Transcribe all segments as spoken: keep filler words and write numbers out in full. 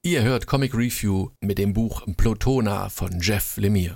Ihr hört Comic Review mit dem Buch Plutona von Jeff Lemire.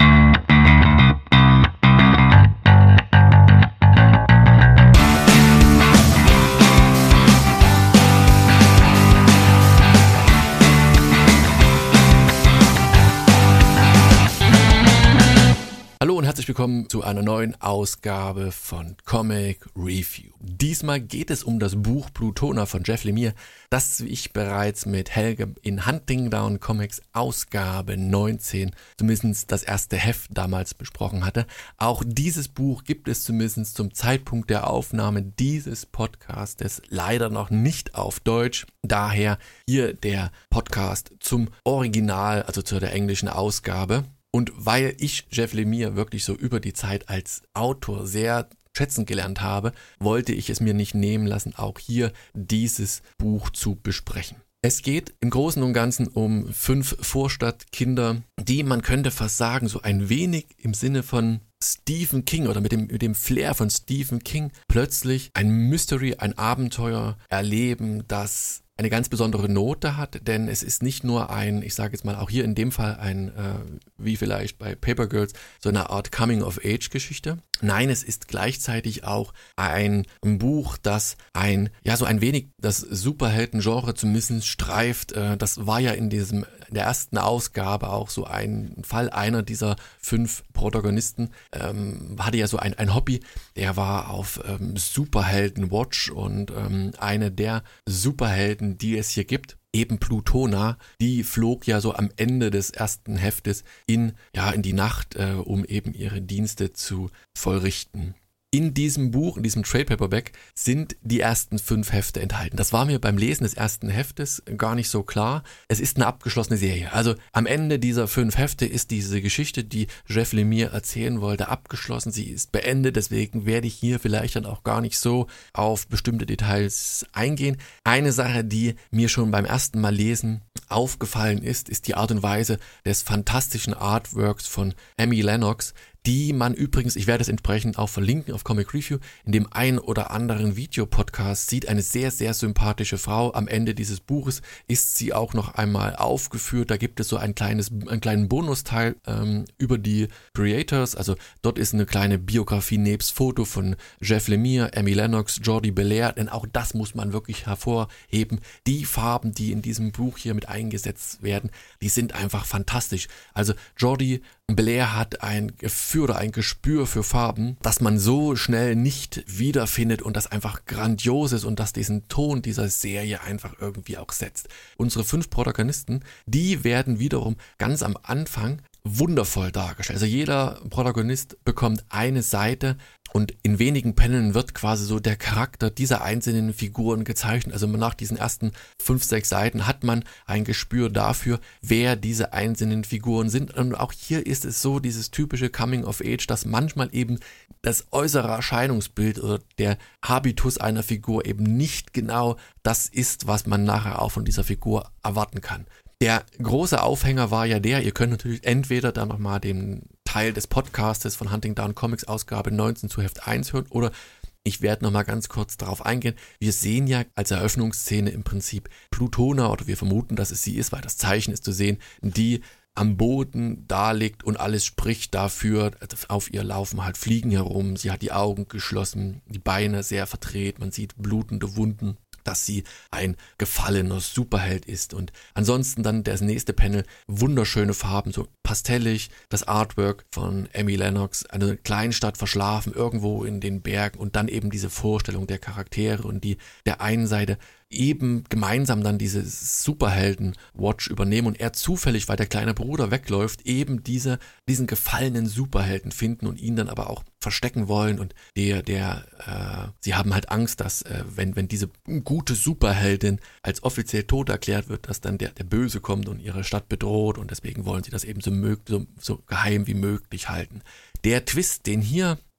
Hallo und herzlich willkommen zu einer neuen Ausgabe von Comic Review. Diesmal geht es um das Buch Plutona von Jeff Lemire, das ich bereits mit Helge in Hunting Down Comics Ausgabe neunzehn, zumindest das erste Heft damals besprochen hatte. Auch dieses Buch gibt es zumindest zum Zeitpunkt der Aufnahme dieses Podcastes leider noch nicht auf Deutsch. Daher hier der Podcast zum Original, also zu der englischen Ausgabe. Und weil ich Jeff Lemire wirklich so über die Zeit als Autor sehr schätzen gelernt habe, wollte ich es mir nicht nehmen lassen, auch hier dieses Buch zu besprechen. Es geht im Großen und Ganzen um fünf Vorstadtkinder, die, man könnte fast sagen, so ein wenig im Sinne von Stephen King oder mit dem, mit dem Flair von Stephen King plötzlich ein Mystery, ein Abenteuer erleben, das eine ganz besondere Note hat, denn es ist nicht nur ein, ich sage jetzt mal auch hier in dem Fall ein, äh, wie vielleicht bei Paper Girls, so eine Art Coming-of-Age-Geschichte. Nein, es ist gleichzeitig auch ein Buch, das ein, ja so ein wenig das Superhelden-Genre zumindest streift. Äh, das war ja in diesem, in der ersten Ausgabe auch so ein Fall. Einer dieser fünf Protagonisten ähm, hatte ja so ein, ein Hobby, der war auf ähm, Superhelden-Watch und ähm, eine der Superhelden, die es hier gibt, eben Plutona, die flog ja so am Ende des ersten Heftes in, ja, in die Nacht, äh, um eben ihre Dienste zu vollrichten. In diesem Buch, in diesem Trade Paperback, sind die ersten fünf Hefte enthalten. Das war mir beim Lesen des ersten Heftes gar nicht so klar. Es ist eine abgeschlossene Serie. Also am Ende dieser fünf Hefte ist diese Geschichte, die Jeff Lemire erzählen wollte, abgeschlossen. Sie ist beendet, deswegen werde ich hier vielleicht dann auch gar nicht so auf bestimmte Details eingehen. Eine Sache, die mir schon beim ersten Mal lesen aufgefallen ist, ist die Art und Weise des fantastischen Artworks von Annie Lennox, die man übrigens, ich werde es entsprechend auch verlinken auf Comic Review, in dem ein oder anderen Videopodcast sieht, eine sehr, sehr sympathische Frau. Am Ende dieses Buches ist sie auch noch einmal aufgeführt. Da gibt es so ein kleines, einen kleinen Bonusteil ähm, über die Creators. Also dort ist eine kleine Biografie nebst Foto von Jeff Lemire, Annie Lennox, Jordie Bellaire, denn auch das muss man wirklich hervorheben. Die Farben, die in diesem Buch hier mit eingesetzt werden, die sind einfach fantastisch. Also Jordie Bellaire hat ein Gefühl oder ein Gespür für Farben, das man so schnell nicht wiederfindet und das einfach grandios ist und das diesen Ton dieser Serie einfach irgendwie auch setzt. Unsere fünf Protagonisten, die werden wiederum ganz am Anfang wundervoll dargestellt. Also jeder Protagonist bekommt eine Seite und in wenigen Paneln wird quasi so der Charakter dieser einzelnen Figuren gezeichnet. Also nach diesen ersten fünf, sechs Seiten hat man ein Gespür dafür, wer diese einzelnen Figuren sind. Und auch hier ist es so, dieses typische Coming of Age, dass manchmal eben das äußere Erscheinungsbild oder der Habitus einer Figur eben nicht genau das ist, was man nachher auch von dieser Figur erwarten kann. Der große Aufhänger war ja der, ihr könnt natürlich entweder dann nochmal den Teil des Podcastes von Hunting Down Comics Ausgabe neunzehn zu Heft eins hören oder ich werde nochmal ganz kurz darauf eingehen. Wir sehen ja als Eröffnungsszene im Prinzip Plutona oder wir vermuten, dass es sie ist, weil das Zeichen ist zu sehen, die am Boden da liegt und alles spricht dafür, auf ihr laufen halt Fliegen herum, sie hat die Augen geschlossen, die Beine sehr verdreht, man sieht blutende Wunden, dass sie ein gefallener Superheld ist. Und ansonsten dann das nächste Panel, wunderschöne Farben, so pastellig, das Artwork von Annie Lennox, eine Kleinstadt verschlafen, irgendwo in den Bergen und dann eben diese Vorstellung der Charaktere und die der einen Seite eben gemeinsam dann diese Superhelden-Watch übernehmen und er zufällig, weil der kleine Bruder wegläuft, eben diese, diesen gefallenen Superhelden finden und ihn dann aber auch verstecken wollen und der, der, äh, sie haben halt Angst, dass, äh, wenn, wenn diese gute Superheldin als offiziell tot erklärt wird, dass dann der, der Böse kommt und ihre Stadt bedroht und deswegen wollen sie das eben so, mög- so, so geheim wie möglich halten. Der Twist, den hier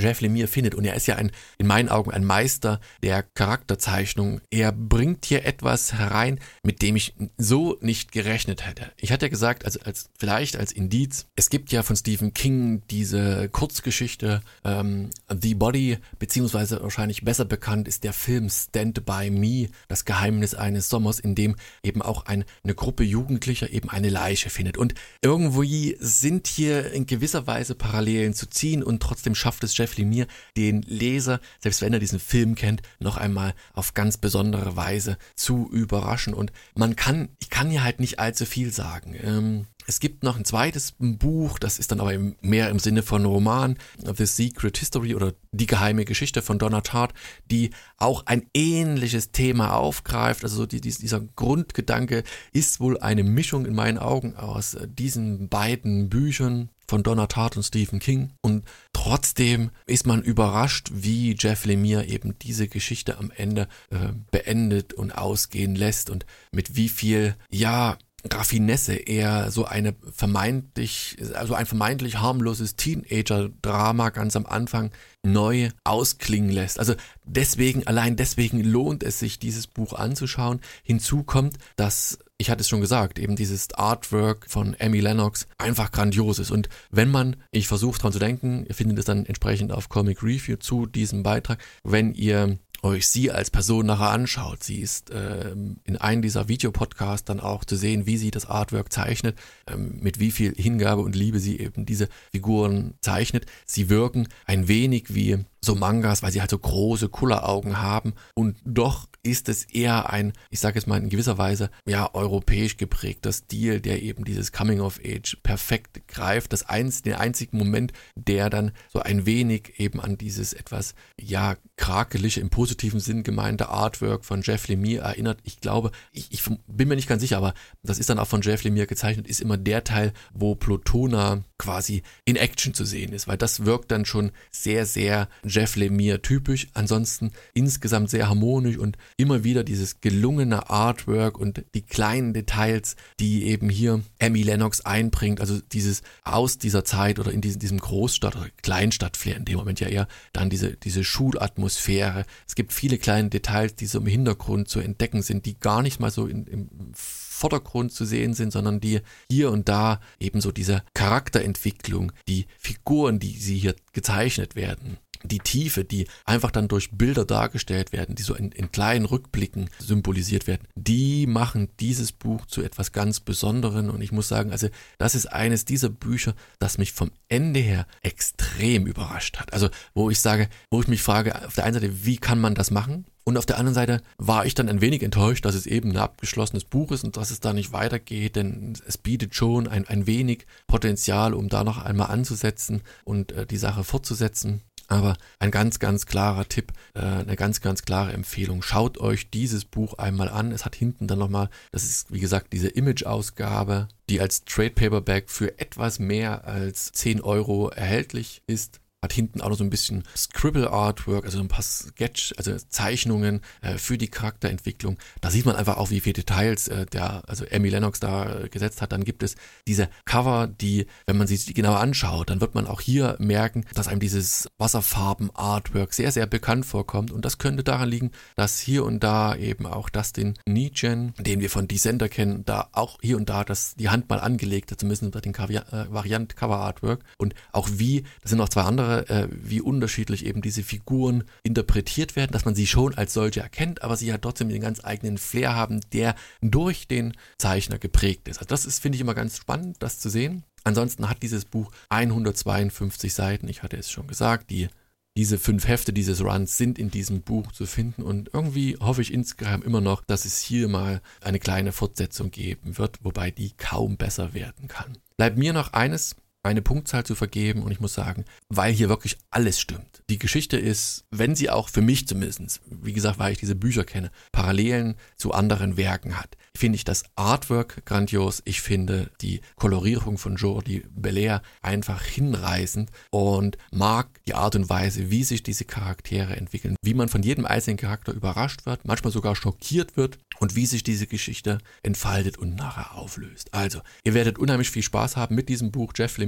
Jeff Lemire findet. Und er ist ja ein, in meinen Augen ein Meister der Charakterzeichnung. Er bringt hier etwas herein, mit dem ich so nicht gerechnet hätte. Ich hatte ja gesagt, also als vielleicht als Indiz, es gibt ja von Stephen King diese Kurzgeschichte ähm, The Body, beziehungsweise wahrscheinlich besser bekannt ist der Film Stand By Me, das Geheimnis eines Sommers, in dem eben auch ein, eine Gruppe Jugendlicher eben eine Leiche findet. Und irgendwie sind hier in gewisser Weise Parallelen zu ziehen und trotzdem schafft es Jeff Lemire, den Leser, selbst wenn er diesen Film kennt, noch einmal auf ganz besondere Weise zu überraschen. Und man kann, ich kann hier halt nicht allzu viel sagen. Ähm, Es gibt noch ein zweites Buch, das ist dann aber mehr im Sinne von Roman, The Secret History oder Die geheime Geschichte von Donna Tartt, die auch ein ähnliches Thema aufgreift. Also so die, dieser Grundgedanke ist wohl eine Mischung in meinen Augen aus diesen beiden Büchern von Donna Tartt und Stephen King. Und trotzdem ist man überrascht, wie Jeff Lemire eben diese Geschichte am Ende äh, beendet und ausgehen lässt und mit wie viel, ja, Raffinesse er so eine vermeintlich, also ein vermeintlich harmloses Teenager-Drama ganz am Anfang neu ausklingen lässt. Also deswegen, allein deswegen lohnt es sich, dieses Buch anzuschauen. Hinzu kommt, dass, ich hatte es schon gesagt, eben dieses Artwork von Amy Lennox einfach grandios ist. Und wenn man, ich versuche dran zu denken, ihr findet es dann entsprechend auf Comic Review zu diesem Beitrag, wenn ihr euch sie als Person nachher anschaut. Sie ist äh, in einem dieser Videopodcasts dann auch zu sehen, wie sie das Artwork zeichnet, ähm, mit wie viel Hingabe und Liebe sie eben diese Figuren zeichnet. Sie wirken ein wenig wie so Mangas, weil sie halt so große Kulleraugen haben und doch ist es eher ein, ich sage jetzt mal in gewisser Weise, ja, europäisch geprägter Stil, der eben dieses Coming-of-Age perfekt greift. Das einz, den einzigen Moment, der dann so ein wenig eben an dieses etwas, ja, krakelige, im positiven Sinn gemeinte Artwork von Jeff Lemire erinnert. Ich glaube, ich, ich bin mir nicht ganz sicher, aber das ist dann auch von Jeff Lemire gezeichnet, ist immer der Teil, wo Plutona quasi in Action zu sehen ist, weil das wirkt dann schon sehr, sehr Jeff Lemire typisch. Ansonsten insgesamt sehr harmonisch und immer wieder dieses gelungene Artwork und die kleinen Details, die eben hier Amy Lennox einbringt, also dieses aus dieser Zeit oder in diesem, diesem Großstadt- oder Kleinstadt-Flair, in dem Moment ja eher dann diese, diese Schulatmosphäre. Es gibt viele kleine Details, die so im Hintergrund zu entdecken sind, die gar nicht mal so in, im Vordergrund zu sehen sind, sondern die hier und da eben so diese Charakterentwicklung, die Figuren, die sie hier gezeichnet werden, die Tiefe, die einfach dann durch Bilder dargestellt werden, die so in, in kleinen Rückblicken symbolisiert werden, die machen dieses Buch zu etwas ganz Besonderem. Und ich muss sagen, also das ist eines dieser Bücher, das mich vom Ende her extrem überrascht hat. Also wo ich sage, wo ich mich frage, auf der einen Seite, wie kann man das machen? Und auf der anderen Seite war ich dann ein wenig enttäuscht, dass es eben ein abgeschlossenes Buch ist und dass es da nicht weitergeht, denn es bietet schon ein, ein wenig Potenzial, um da noch einmal anzusetzen und äh, die Sache fortzusetzen. Aber ein ganz, ganz klarer Tipp, äh, eine ganz, ganz klare Empfehlung. Schaut euch dieses Buch einmal an. Es hat hinten dann nochmal, das ist wie gesagt diese Image-Ausgabe, die als Trade Paperback für etwas mehr als zehn Euro erhältlich ist. Hat hinten auch noch so ein bisschen Scribble-Artwork, also ein paar Sketch, also Zeichnungen äh, für die Charakterentwicklung. Da sieht man einfach auch, wie viele Details äh, der, also Amy Lennox da äh, gesetzt hat. Dann gibt es diese Cover, die, wenn man sich die genauer anschaut, dann wird man auch hier merken, dass einem dieses Wasserfarben-Artwork sehr, sehr bekannt vorkommt. Und das könnte daran liegen, dass hier und da eben auch Dustin Nguyen, den wir von Descender kennen, da auch hier und da das, die Hand mal angelegt hat, zumindest bei den äh, Variant-Cover-Artwork. Und auch wie, das sind noch zwei andere, wie unterschiedlich eben diese Figuren interpretiert werden, dass man sie schon als solche erkennt, aber sie ja trotzdem den ganz eigenen Flair haben, der durch den Zeichner geprägt ist. Also das ist, finde ich, immer ganz spannend, das zu sehen. Ansonsten hat dieses Buch hundertzweiundfünfzig Seiten, ich hatte es schon gesagt, die Diese fünf Hefte dieses Runs sind in diesem Buch zu finden und irgendwie hoffe ich insgeheim immer noch, dass es hier mal eine kleine Fortsetzung geben wird, wobei die kaum besser werden kann. Bleibt mir noch eines, eine Punktzahl zu vergeben und ich muss sagen, weil hier wirklich alles stimmt. Die Geschichte ist, wenn sie auch für mich zumindest, wie gesagt, weil ich diese Bücher kenne, Parallelen zu anderen Werken hat, finde ich das Artwork grandios. Ich finde die Kolorierung von Jordi Bellaire einfach hinreißend und mag die Art und Weise, wie sich diese Charaktere entwickeln, wie man von jedem einzelnen Charakter überrascht wird, manchmal sogar schockiert wird und wie sich diese Geschichte entfaltet und nachher auflöst. Also, ihr werdet unheimlich viel Spaß haben mit diesem Buch Jeff Lemire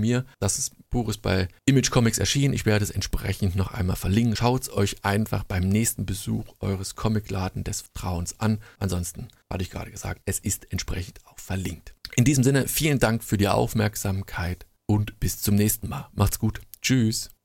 Lemire. Das ist, Buch ist bei Image Comics erschienen. Ich werde es entsprechend noch einmal verlinken. Schaut es euch einfach beim nächsten Besuch eures Comicladen des Vertrauens an. Ansonsten, hatte ich gerade gesagt, es ist entsprechend auch verlinkt. In diesem Sinne, vielen Dank für die Aufmerksamkeit und bis zum nächsten Mal. Macht's gut. Tschüss.